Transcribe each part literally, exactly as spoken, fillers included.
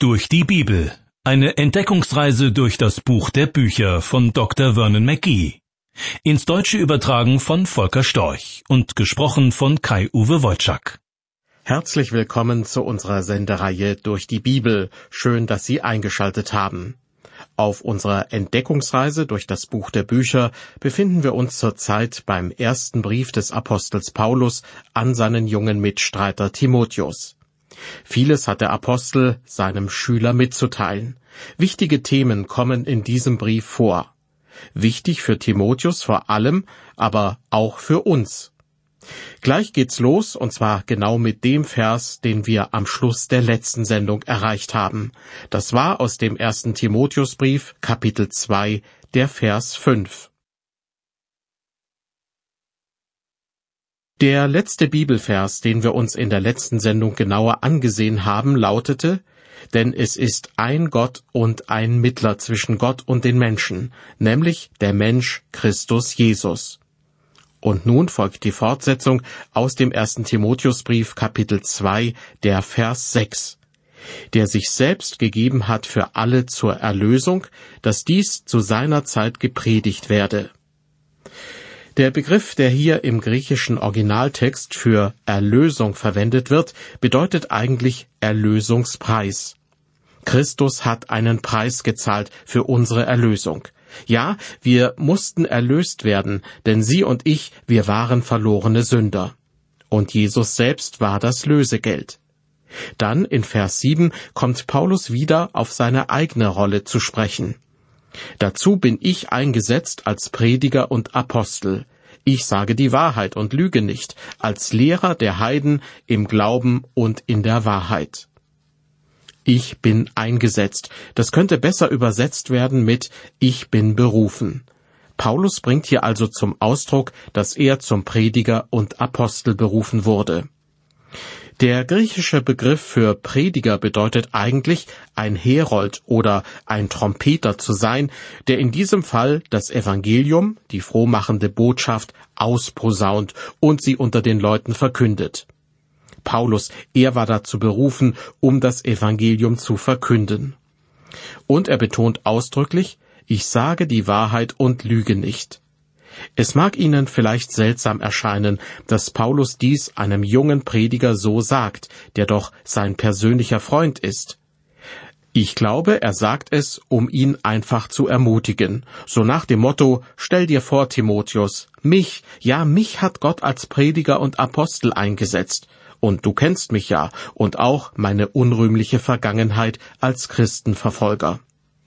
durch die Bibel. Eine Entdeckungsreise durch das Buch der Bücher von Doktor Vernon McGee. Ins Deutsche übertragen von Volker Storch und gesprochen von Kai-Uwe Wojczak. Herzlich willkommen zu unserer Sendereihe durch die Bibel. Schön, dass Sie eingeschaltet haben. Auf unserer Entdeckungsreise durch das Buch der Bücher befinden wir uns zurzeit beim ersten Brief des Apostels Paulus an seinen jungen Mitstreiter Timotheus. Vieles hat der Apostel seinem Schüler mitzuteilen. Wichtige Themen kommen in diesem Brief vor. Wichtig für Timotheus vor allem, aber auch für uns. Gleich geht's los, und zwar genau mit dem Vers, den wir am Schluss der letzten Sendung erreicht haben. Das war aus dem ersten Timotheusbrief, Kapitel zwei, der Vers fünf. Der letzte Bibelvers, den wir uns in der letzten Sendung genauer angesehen haben, lautete: Denn es ist ein Gott und ein Mittler zwischen Gott und den Menschen, nämlich der Mensch Christus Jesus. Und nun folgt die Fortsetzung aus dem ersten Timotheusbrief, Kapitel zwei, der Vers sechs. Der sich selbst gegeben hat für alle zur Erlösung, dass dies zu seiner Zeit gepredigt werde. Der Begriff, der hier im griechischen Originaltext für Erlösung verwendet wird, bedeutet eigentlich Erlösungspreis. Christus hat einen Preis gezahlt für unsere Erlösung. Ja, wir mussten erlöst werden, denn Sie und ich, wir waren verlorene Sünder. Und Jesus selbst war das Lösegeld. Dann in Vers sieben kommt Paulus wieder auf seine eigene Rolle zu sprechen. Dazu bin ich eingesetzt als Prediger und Apostel. Ich sage die Wahrheit und lüge nicht, als Lehrer der Heiden im Glauben und in der Wahrheit. Ich bin eingesetzt. Das könnte besser übersetzt werden mit Ich bin berufen. Paulus bringt hier also zum Ausdruck, dass er zum Prediger und Apostel berufen wurde. Der griechische Begriff für Prediger bedeutet eigentlich, ein Herold oder ein Trompeter zu sein, der in diesem Fall das Evangelium, die frohmachende Botschaft, ausposaunt und sie unter den Leuten verkündet. Paulus, er war dazu berufen, um das Evangelium zu verkünden. Und er betont ausdrücklich, ich sage die Wahrheit und lüge nicht. Es mag Ihnen vielleicht seltsam erscheinen, dass Paulus dies einem jungen Prediger so sagt, der doch sein persönlicher Freund ist. Ich glaube, er sagt es, um ihn einfach zu ermutigen, so nach dem Motto, stell dir vor, Timotheus, mich, ja, mich hat Gott als Prediger und Apostel eingesetzt, und du kennst mich ja, und auch meine unrühmliche Vergangenheit als Christenverfolger.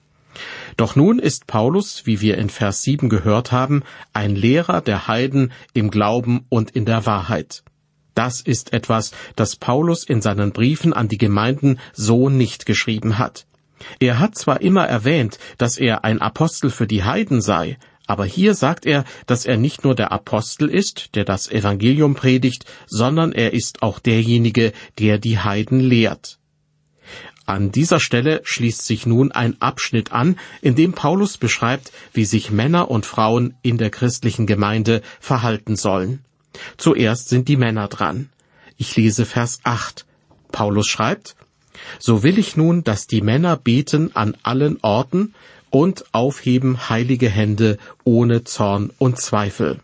Doch nun ist Paulus, wie wir in Vers sieben gehört haben, ein Lehrer der Heiden im Glauben und in der Wahrheit. Das ist etwas, das Paulus in seinen Briefen an die Gemeinden so nicht geschrieben hat. Er hat zwar immer erwähnt, dass er ein Apostel für die Heiden sei, aber hier sagt er, dass er nicht nur der Apostel ist, der das Evangelium predigt, sondern er ist auch derjenige, der die Heiden lehrt. An dieser Stelle schließt sich nun ein Abschnitt an, in dem Paulus beschreibt, wie sich Männer und Frauen in der christlichen Gemeinde verhalten sollen. Zuerst sind die Männer dran. Ich lese Vers acht. Paulus schreibt: So will ich nun, dass die Männer beten an allen Orten und aufheben heilige Hände ohne Zorn und Zweifel.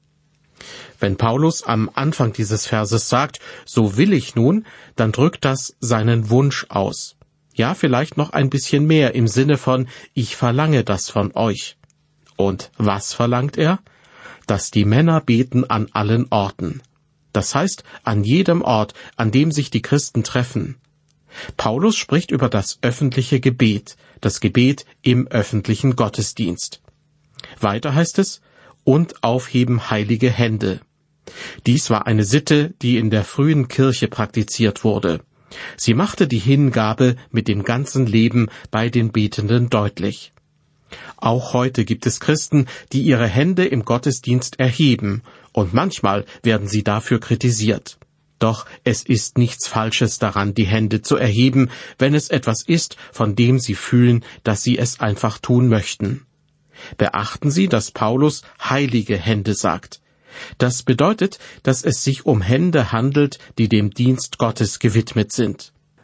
Wenn Paulus am Anfang dieses Verses sagt, so will ich nun, dann drückt das seinen Wunsch aus. Ja, vielleicht noch ein bisschen mehr im Sinne von, ich verlange das von euch. Und was verlangt er? Dass die Männer beten an allen Orten. Das heißt, an jedem Ort, an dem sich die Christen treffen. Paulus spricht über das öffentliche Gebet, das Gebet im öffentlichen Gottesdienst. Weiter heißt es, und aufheben heilige Hände. Dies war eine Sitte, die in der frühen Kirche praktiziert wurde. Sie machte die Hingabe mit dem ganzen Leben bei den Betenden deutlich. Auch heute gibt es Christen, die ihre Hände im Gottesdienst erheben, und manchmal werden sie dafür kritisiert. Doch es ist nichts Falsches daran, die Hände zu erheben, wenn es etwas ist, von dem sie fühlen, dass sie es einfach tun möchten. Beachten Sie, dass Paulus heilige Hände sagt. Das bedeutet, dass es sich um Hände handelt, die dem Dienst Gottes gewidmet sind.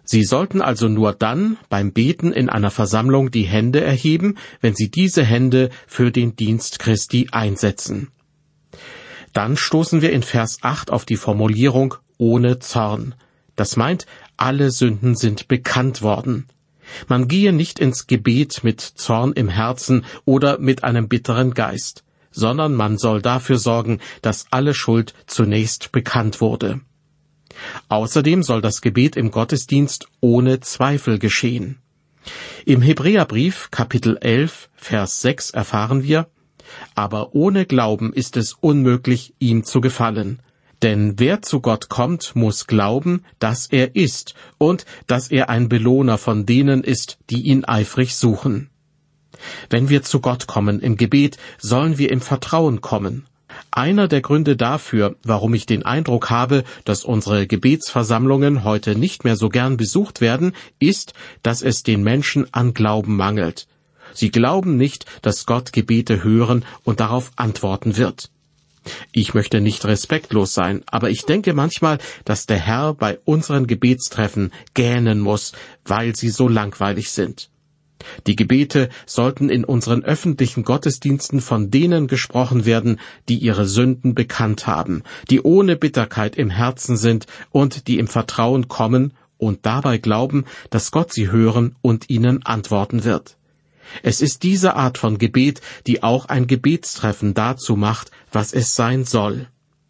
Sie sollten also nur dann beim Beten in einer Versammlung die Hände erheben, wenn sie diese Hände für den Dienst Christi einsetzen. Dann stoßen wir in Vers acht auf die Formulierung ohne Zorn. Das meint, alle Sünden sind bekannt worden. Man gehe nicht ins Gebet mit Zorn im Herzen oder mit einem bitteren Geist, sondern man soll dafür sorgen, dass alle Schuld zunächst bekannt wurde. Außerdem soll das Gebet im Gottesdienst ohne Zweifel geschehen. Im Hebräerbrief Kapitel elf, Vers sechs erfahren wir: Aber ohne Glauben ist es unmöglich, ihm zu gefallen. Denn wer zu Gott kommt, muss glauben, dass er ist und dass er ein Belohner von denen ist, die ihn eifrig suchen. Wenn wir zu Gott kommen im Gebet, sollen wir im Vertrauen kommen. Einer der Gründe dafür, warum ich den Eindruck habe, dass unsere Gebetsversammlungen heute nicht mehr so gern besucht werden, ist, dass es den Menschen an Glauben mangelt. Sie glauben nicht, dass Gott Gebete hören und darauf antworten wird. Ich möchte nicht respektlos sein, aber ich denke manchmal, dass der Herr bei unseren Gebetstreffen gähnen muss, weil sie so langweilig sind. Die Gebete sollten in unseren öffentlichen Gottesdiensten von denen gesprochen werden, die ihre Sünden bekannt haben, die ohne Bitterkeit im Herzen sind und die im Vertrauen kommen und dabei glauben, dass Gott sie hören und ihnen antworten wird. Es ist diese Art von Gebet, die auch ein Gebetstreffen dazu macht, was es sein soll.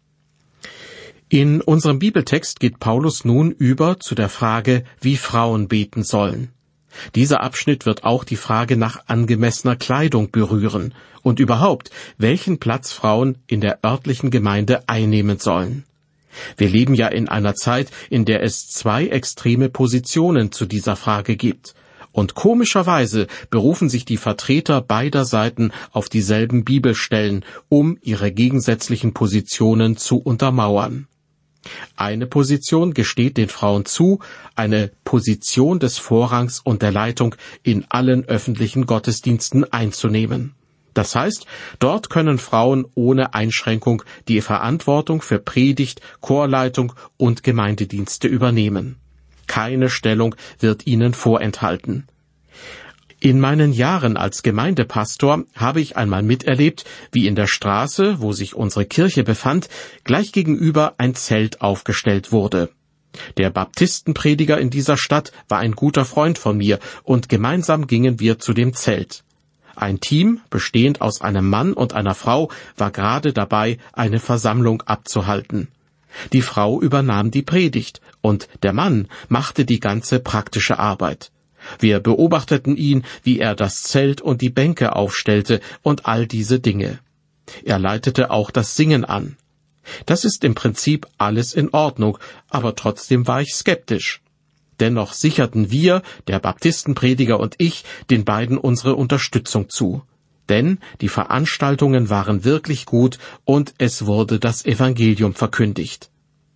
In unserem Bibeltext geht Paulus nun über zu der Frage, wie Frauen beten sollen. Dieser Abschnitt wird auch die Frage nach angemessener Kleidung berühren und überhaupt, welchen Platz Frauen in der örtlichen Gemeinde einnehmen sollen. Wir leben ja in einer Zeit, in der es zwei extreme Positionen zu dieser Frage gibt. Und komischerweise berufen sich die Vertreter beider Seiten auf dieselben Bibelstellen, um ihre gegensätzlichen Positionen zu untermauern. Eine Position gesteht den Frauen zu, eine Position des Vorrangs und der Leitung in allen öffentlichen Gottesdiensten einzunehmen. Das heißt, dort können Frauen ohne Einschränkung die Verantwortung für Predigt, Chorleitung und Gemeindedienste übernehmen. Keine Stellung wird ihnen vorenthalten. In meinen Jahren als Gemeindepastor habe ich einmal miterlebt, wie in der Straße, wo sich unsere Kirche befand, gleich gegenüber ein Zelt aufgestellt wurde. Der Baptistenprediger in dieser Stadt war ein guter Freund von mir und gemeinsam gingen wir zu dem Zelt. Ein Team, bestehend aus einem Mann und einer Frau, war gerade dabei, eine Versammlung abzuhalten. Die Frau übernahm die Predigt und der Mann machte die ganze praktische Arbeit. Wir beobachteten ihn, wie er das Zelt und die Bänke aufstellte und all diese Dinge. Er leitete auch das Singen an. Das ist im Prinzip alles in Ordnung, aber trotzdem war ich skeptisch. Dennoch sicherten wir, der Baptistenprediger und ich, den beiden unsere Unterstützung zu. Denn die Veranstaltungen waren wirklich gut und es wurde das Evangelium verkündigt.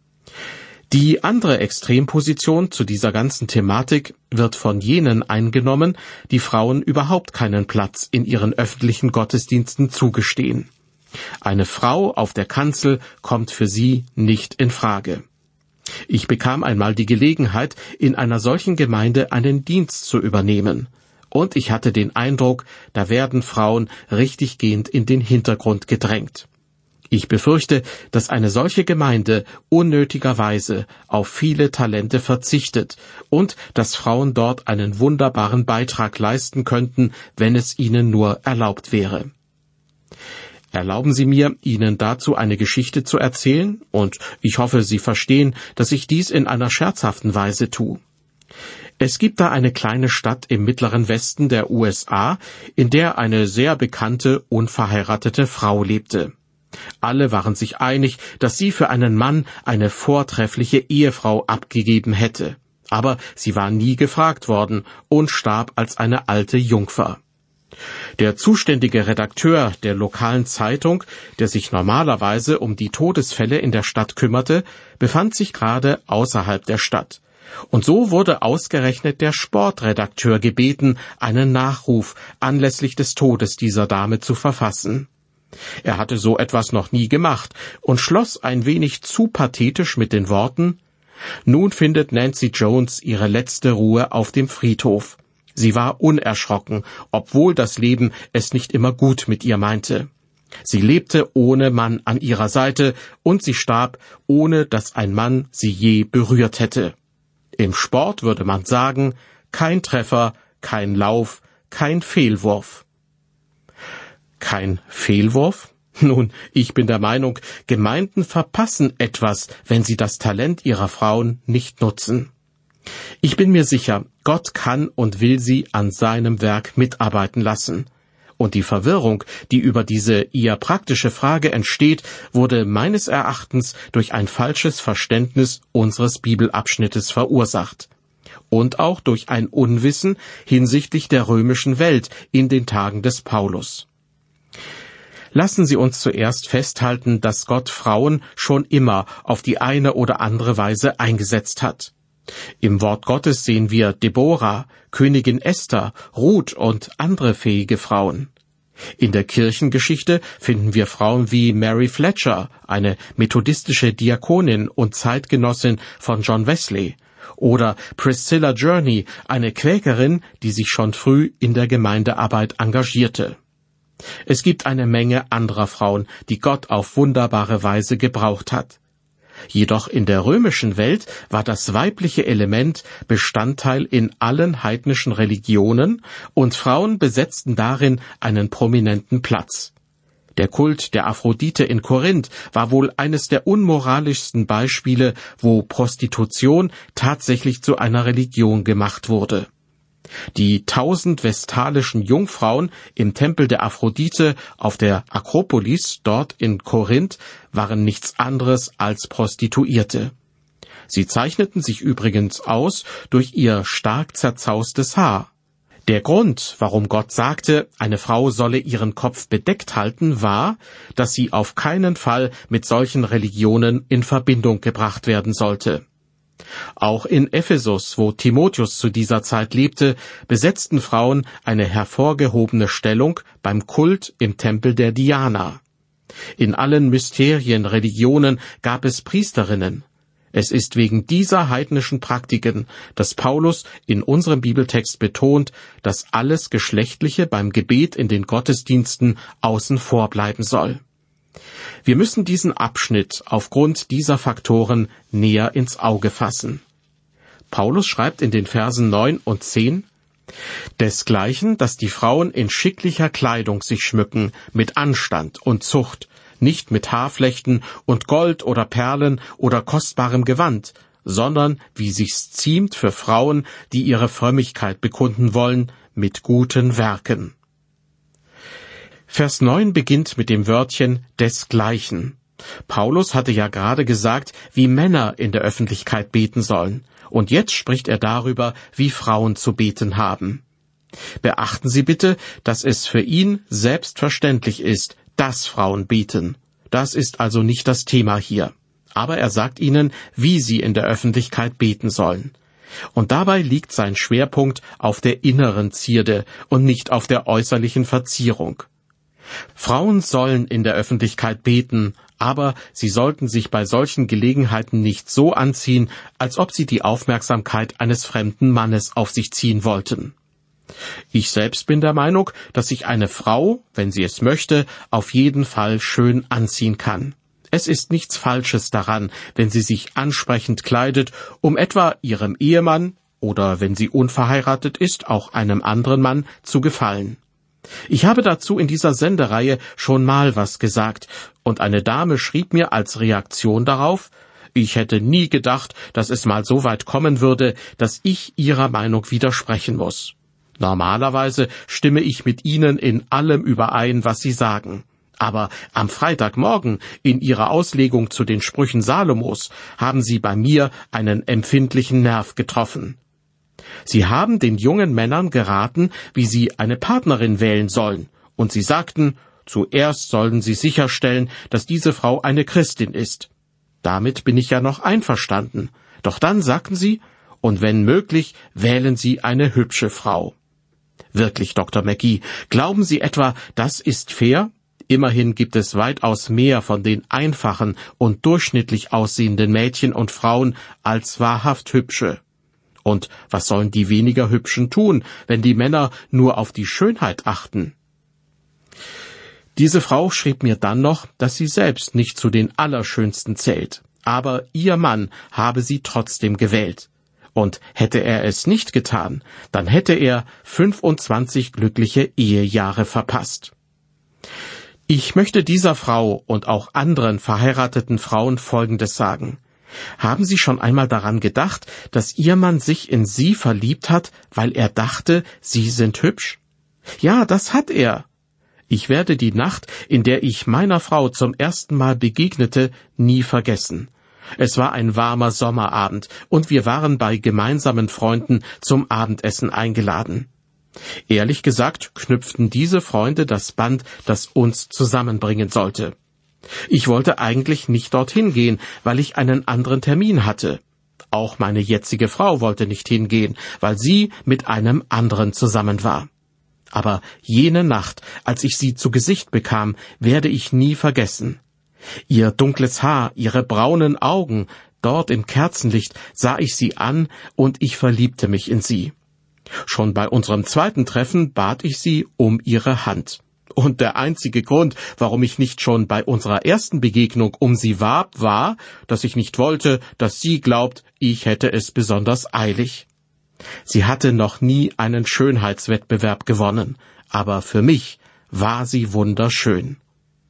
Die andere Extremposition zu dieser ganzen Thematik wird von jenen eingenommen, die Frauen überhaupt keinen Platz in ihren öffentlichen Gottesdiensten zugestehen. Eine Frau auf der Kanzel kommt für sie nicht in Frage. Ich bekam einmal die Gelegenheit, in einer solchen Gemeinde einen Dienst zu übernehmen. Und ich hatte den Eindruck, da werden Frauen richtiggehend in den Hintergrund gedrängt. Ich befürchte, dass eine solche Gemeinde unnötigerweise auf viele Talente verzichtet und dass Frauen dort einen wunderbaren Beitrag leisten könnten, wenn es ihnen nur erlaubt wäre. Erlauben Sie mir, Ihnen dazu eine Geschichte zu erzählen, und ich hoffe, Sie verstehen, dass ich dies in einer scherzhaften Weise tue. Es gibt da eine kleine Stadt im mittleren Westen der U S A, in der eine sehr bekannte, unverheiratete Frau lebte. Alle waren sich einig, dass sie für einen Mann eine vortreffliche Ehefrau abgegeben hätte. Aber sie war nie gefragt worden und starb als eine alte Jungfer. Der zuständige Redakteur der lokalen Zeitung, der sich normalerweise um die Todesfälle in der Stadt kümmerte, befand sich gerade außerhalb der Stadt. Und so wurde ausgerechnet der Sportredakteur gebeten, einen Nachruf anlässlich des Todes dieser Dame zu verfassen. Er hatte so etwas noch nie gemacht und schloss ein wenig zu pathetisch mit den Worten: Nun findet Nancy Jones ihre letzte Ruhe auf dem Friedhof. Sie war unerschrocken, obwohl das Leben es nicht immer gut mit ihr meinte. Sie lebte ohne Mann an ihrer Seite und sie starb, ohne dass ein Mann sie je berührt hätte. Im Sport würde man sagen, kein Treffer, kein Lauf, kein Fehlwurf. Kein Fehlwurf? Nun, ich bin der Meinung, Gemeinden verpassen etwas, wenn sie das Talent ihrer Frauen nicht nutzen. Ich bin mir sicher, Gott kann und will sie an seinem Werk mitarbeiten lassen. Und die Verwirrung, die über diese eher praktische Frage entsteht, wurde meines Erachtens durch ein falsches Verständnis unseres Bibelabschnittes verursacht. Und auch durch ein Unwissen hinsichtlich der römischen Welt in den Tagen des Paulus. Lassen Sie uns zuerst festhalten, dass Gott Frauen schon immer auf die eine oder andere Weise eingesetzt hat. Im Wort Gottes sehen wir Deborah, Königin Esther, Ruth und andere fähige Frauen. In der Kirchengeschichte finden wir Frauen wie Mary Fletcher, eine methodistische Diakonin und Zeitgenossin von John Wesley, oder Priscilla Journey, eine Quäkerin, die sich schon früh in der Gemeindearbeit engagierte. Es gibt eine Menge anderer Frauen, die Gott auf wunderbare Weise gebraucht hat. Jedoch in der römischen Welt war das weibliche Element Bestandteil in allen heidnischen Religionen und Frauen besetzten darin einen prominenten Platz. Der Kult der Aphrodite in Korinth war wohl eines der unmoralischsten Beispiele, wo Prostitution tatsächlich zu einer Religion gemacht wurde. Die tausend vestalischen Jungfrauen im Tempel der Aphrodite auf der Akropolis dort in Korinth waren nichts anderes als Prostituierte. Sie zeichneten sich übrigens aus durch ihr stark zerzaustes Haar. Der Grund, warum Gott sagte, eine Frau solle ihren Kopf bedeckt halten, war, dass sie auf keinen Fall mit solchen Religionen in Verbindung gebracht werden sollte. Auch in Ephesus, wo Timotheus zu dieser Zeit lebte, besetzten Frauen eine hervorgehobene Stellung beim Kult im Tempel der Diana. In allen Mysterienreligionen gab es Priesterinnen. Es ist wegen dieser heidnischen Praktiken, dass Paulus in unserem Bibeltext betont, dass alles Geschlechtliche beim Gebet in den Gottesdiensten außen vor bleiben soll. Wir müssen diesen Abschnitt aufgrund dieser Faktoren näher ins Auge fassen. Paulus schreibt in den Versen neun und zehn, desgleichen, dass die Frauen in schicklicher Kleidung sich schmücken, mit Anstand und Zucht, nicht mit Haarflechten und Gold oder Perlen oder kostbarem Gewand, sondern, wie sich's ziemt für Frauen, die ihre Frömmigkeit bekunden wollen, mit guten Werken. Vers neun beginnt mit dem Wörtchen desgleichen. Paulus hatte ja gerade gesagt, wie Männer in der Öffentlichkeit beten sollen, und jetzt spricht er darüber, wie Frauen zu beten haben. Beachten Sie bitte, dass es für ihn selbstverständlich ist, dass Frauen beten. Das ist also nicht das Thema hier. Aber er sagt ihnen, wie sie in der Öffentlichkeit beten sollen. Und dabei liegt sein Schwerpunkt auf der inneren Zierde und nicht auf der äußerlichen Verzierung. Frauen sollen in der Öffentlichkeit beten, aber sie sollten sich bei solchen Gelegenheiten nicht so anziehen, als ob sie die Aufmerksamkeit eines fremden Mannes auf sich ziehen wollten. Ich selbst bin der Meinung, dass sich eine Frau, wenn sie es möchte, auf jeden Fall schön anziehen kann. Es ist nichts Falsches daran, wenn sie sich ansprechend kleidet, um etwa ihrem Ehemann oder, wenn sie unverheiratet ist, auch einem anderen Mann zu gefallen. Ich habe dazu in dieser Sendereihe schon mal was gesagt, und eine Dame schrieb mir als Reaktion darauf, ich hätte nie gedacht, dass es mal so weit kommen würde, dass ich ihrer Meinung widersprechen muss. Normalerweise stimme ich mit Ihnen in allem überein, was Sie sagen. Aber am Freitagmorgen in Ihrer Auslegung zu den Sprüchen Salomos haben Sie bei mir einen empfindlichen Nerv getroffen. Sie haben den jungen Männern geraten, wie sie eine Partnerin wählen sollen, und sie sagten, zuerst sollen sie sicherstellen, dass diese Frau eine Christin ist. Damit bin ich ja noch einverstanden. Doch dann sagten sie, und wenn möglich, wählen Sie eine hübsche Frau. Wirklich, Doktor McGee, glauben Sie etwa, das ist fair? Immerhin gibt es weitaus mehr von den einfachen und durchschnittlich aussehenden Mädchen und Frauen als wahrhaft hübsche. Und was sollen die weniger Hübschen tun, wenn die Männer nur auf die Schönheit achten? Diese Frau schrieb mir dann noch, dass sie selbst nicht zu den Allerschönsten zählt, aber ihr Mann habe sie trotzdem gewählt. Und hätte er es nicht getan, dann hätte er fünfundzwanzig glückliche Ehejahre verpasst. Ich möchte dieser Frau und auch anderen verheirateten Frauen Folgendes sagen. Haben Sie schon einmal daran gedacht, dass Ihr Mann sich in Sie verliebt hat, weil er dachte, Sie sind hübsch? Ja, das hat er. Ich werde die Nacht, in der ich meiner Frau zum ersten Mal begegnete, nie vergessen. Es war ein warmer Sommerabend, und wir waren bei gemeinsamen Freunden zum Abendessen eingeladen. Ehrlich gesagt knüpften diese Freunde das Band, das uns zusammenbringen sollte. Ich wollte eigentlich nicht dorthin gehen, weil ich einen anderen Termin hatte. Auch meine jetzige Frau wollte nicht hingehen, weil sie mit einem anderen zusammen war. Aber jene Nacht, als ich sie zu Gesicht bekam, werde ich nie vergessen. Ihr dunkles Haar, ihre braunen Augen, dort im Kerzenlicht sah ich sie an, und ich verliebte mich in sie. Schon bei unserem zweiten Treffen bat ich sie um ihre Hand. Und der einzige Grund, warum ich nicht schon bei unserer ersten Begegnung um sie warb, war, dass ich nicht wollte, dass sie glaubt, ich hätte es besonders eilig. Sie hatte noch nie einen Schönheitswettbewerb gewonnen, aber für mich war sie wunderschön.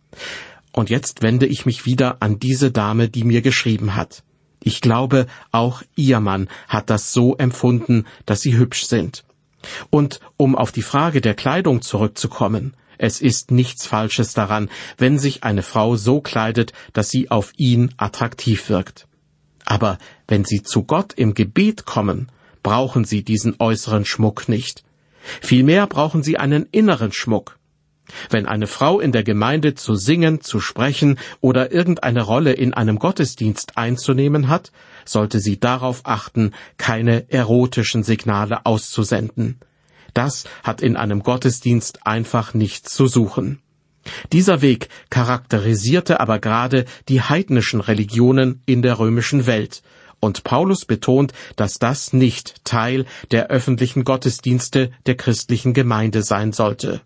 Und jetzt wende ich mich wieder an diese Dame, die mir geschrieben hat. Ich glaube, auch ihr Mann hat das so empfunden, dass sie hübsch sind. Und um auf die Frage der Kleidung zurückzukommen, es ist nichts Falsches daran, wenn sich eine Frau so kleidet, dass sie auf ihn attraktiv wirkt. Aber wenn sie zu Gott im Gebet kommen, brauchen sie diesen äußeren Schmuck nicht. Vielmehr brauchen sie einen inneren Schmuck. Wenn eine Frau in der Gemeinde zu singen, zu sprechen oder irgendeine Rolle in einem Gottesdienst einzunehmen hat, sollte sie darauf achten, keine erotischen Signale auszusenden. Das hat in einem Gottesdienst einfach nichts zu suchen. Dieser Weg charakterisierte aber gerade die heidnischen Religionen in der römischen Welt, und Paulus betont, dass das nicht Teil der öffentlichen Gottesdienste der christlichen Gemeinde sein sollte.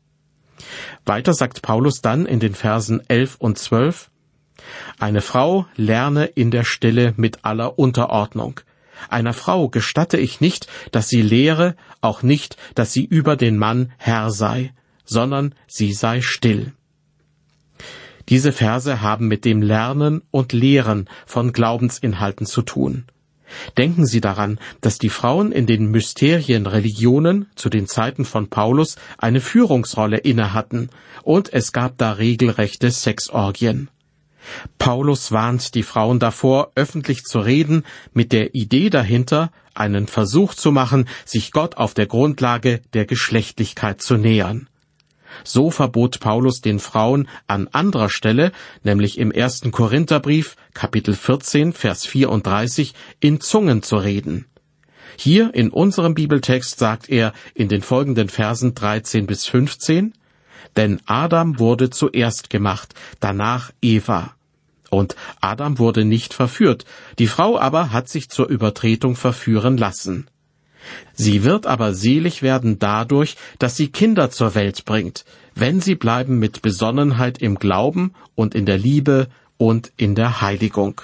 Weiter sagt Paulus dann in den Versen elf und zwölf, eine Frau lerne in der Stille mit aller Unterordnung. Einer Frau gestatte ich nicht, dass sie lehre, auch nicht, dass sie über den Mann Herr sei, sondern sie sei still. Diese Verse haben mit dem Lernen und Lehren von Glaubensinhalten zu tun. Denken Sie daran, dass die Frauen in den Mysterienreligionen zu den Zeiten von Paulus eine Führungsrolle inne hatten, und es gab da regelrechte Sexorgien. Paulus warnt die Frauen davor, öffentlich zu reden, mit der Idee dahinter, einen Versuch zu machen, sich Gott auf der Grundlage der Geschlechtlichkeit zu nähern. So verbot Paulus den Frauen an anderer Stelle, nämlich im ersten Korintherbrief, Kapitel vierzehn, Vers vierunddreißig, in Zungen zu reden. Hier in unserem Bibeltext sagt er in den folgenden Versen dreizehn bis fünfzehn, denn Adam wurde zuerst gemacht, danach Eva. Und Adam wurde nicht verführt, die Frau aber hat sich zur Übertretung verführen lassen. Sie wird aber selig werden dadurch, dass sie Kinder zur Welt bringt, wenn sie bleiben mit Besonnenheit im Glauben und in der Liebe und in der Heiligung.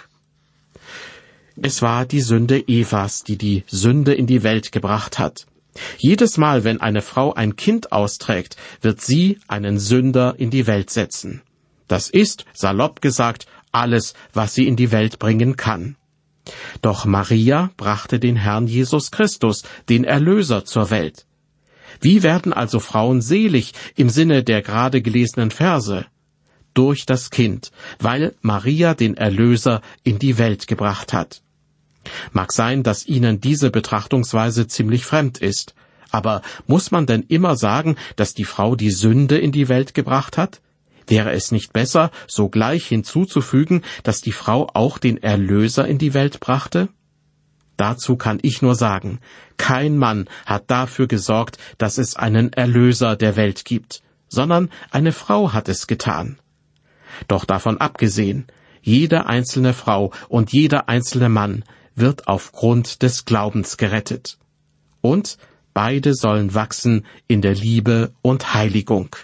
Es war die Sünde Evas, die die Sünde in die Welt gebracht hat. Jedes Mal, wenn eine Frau ein Kind austrägt, wird sie einen Sünder in die Welt setzen. Das ist, salopp gesagt, alles, was sie in die Welt bringen kann. Doch Maria brachte den Herrn Jesus Christus, den Erlöser, zur Welt. Wie werden also Frauen selig im Sinne der gerade gelesenen Verse? Durch das Kind, weil Maria den Erlöser in die Welt gebracht hat. Mag sein, dass Ihnen diese Betrachtungsweise ziemlich fremd ist, aber muss man denn immer sagen, dass die Frau die Sünde in die Welt gebracht hat? Wäre es nicht besser, sogleich hinzuzufügen, dass die Frau auch den Erlöser in die Welt brachte? Dazu kann ich nur sagen, kein Mann hat dafür gesorgt, dass es einen Erlöser der Welt gibt, sondern eine Frau hat es getan. Doch davon abgesehen, jede einzelne Frau und jeder einzelne Mann wird aufgrund des Glaubens gerettet. Und beide sollen wachsen in der Liebe und Heiligung.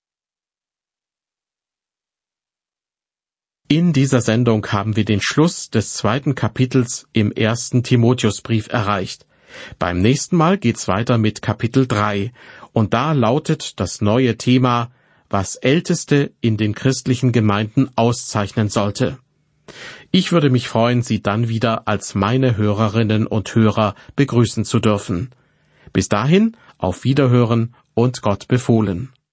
In dieser Sendung haben wir den Schluss des zweiten Kapitels im ersten Timotheusbrief erreicht. Beim nächsten Mal geht's weiter mit Kapitel drei, und da lautet das neue Thema, was Älteste in den christlichen Gemeinden auszeichnen sollte. Ich würde mich freuen, Sie dann wieder als meine Hörerinnen und Hörer begrüßen zu dürfen. Bis dahin, auf Wiederhören und Gott befohlen.